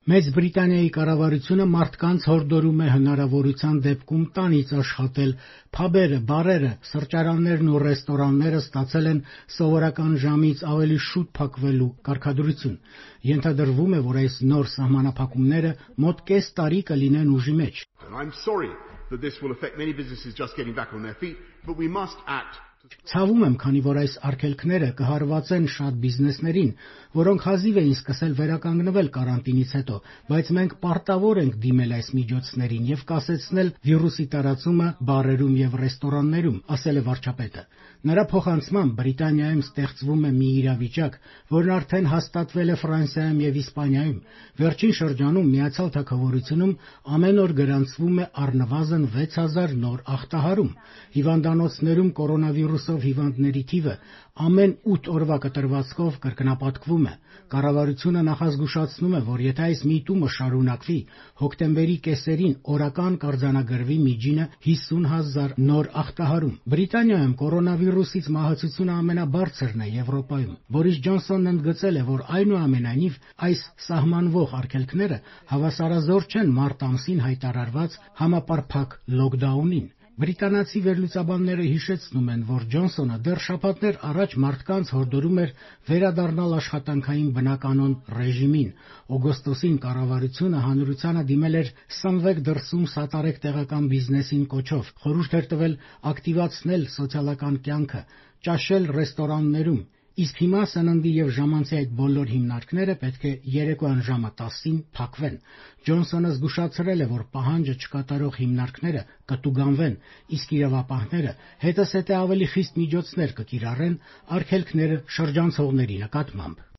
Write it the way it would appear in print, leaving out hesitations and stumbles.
Մեծ Բրիտանիայի կառավարությունը մարդկանց հորդորում է հնարավորության դեպքում տանից աշխատել։ Փաբերը, բարերը, սրճարաններն ու ռեստորանները ստացել են սովորական ժամից ավելի շուտ փակվելու կարգադրություն։ Ենթադրվում է, որ այս նոր սահմանափակումները մոտ կես տարի կլինեն ուժի մեջ։ Ցավում եմ, քանի որ այս արգելքները կհարվածեն շատ բիզնեսներին, որոնք հազիվ էին սկսել վերականգնվել կարանտինից հետո, բայց մենք պարտավոր ենք դիմել այս միջոցներին և կասեցնել վիրուսի տարածումը բարերում և ռեստորաններում, ասել է վարչապետը։ Նրա փոխանցմամբ Բրիտանիայում ստեղծվում է մի իրավիճակ, որն արդեն հաստատվել է Ֆրանսիայում և Իսպանիայում։ Վերջին շրջանում Միացյալ Թագավորությունում ամեն օր գրանցվում է առնվազն 6000 նոր ախտահարում։ Հիվանդանոցներում կորոնավիրուսով հիվանդների թիվը ամեն 8 օրվա կտրվածքով կրկնապատկվում է։ Կառավարությունը նախազգուշացնում է, որ եթե այս միտումը շարունակվի, հոկտեմբերի կեսերին օրական կարձանագրվի միջինը 50,000 նոր ախտահարում։ Բրիտանիայում կորոնավիրուսից մահացությունը ամենաբարձրն է Եվրոպայում։ Բորիս Ջոնսոնն ընդգծել է, որ այնուամենայնիվ այս սահմանվող արգելքները հավասարազոր չեն մարտ ամսին հայտարարված համապարփակ լոքդաունին։ Բրիտանացի վերլուծաբանները հիշեցնում են, որ Ջոնսոնը դեռ շաբաթներ առաջ մարդկանց հորդորում էր վերադառնալ աշխատանքային բնականոն ռեժիմին։ Օգոստոսին կառավարությունը հանրությանը դիմել էր «սնվեք դրսում, սատարեք տեղական բիզնեսին» կոչով, խորհուրդ էր տվել ակտիվացնել սոցիալական կյանքը, ճաշել ռեստորաններում, իսկ հիմա սննդի և ժամանցի այդ բոլոր հիմնարկները պետք է երեկոյան ժամը 10-ին փակվեն։ Ջոնսոնը զգուշացրել է, որ պահանջը չկատարող հիմնարկները կտուգանվեն, իսկ իրավապահները հետզհետե ավելի խիստ միջոցներ կկիրառեն արգելքները շրջանցողների նկատմամբ։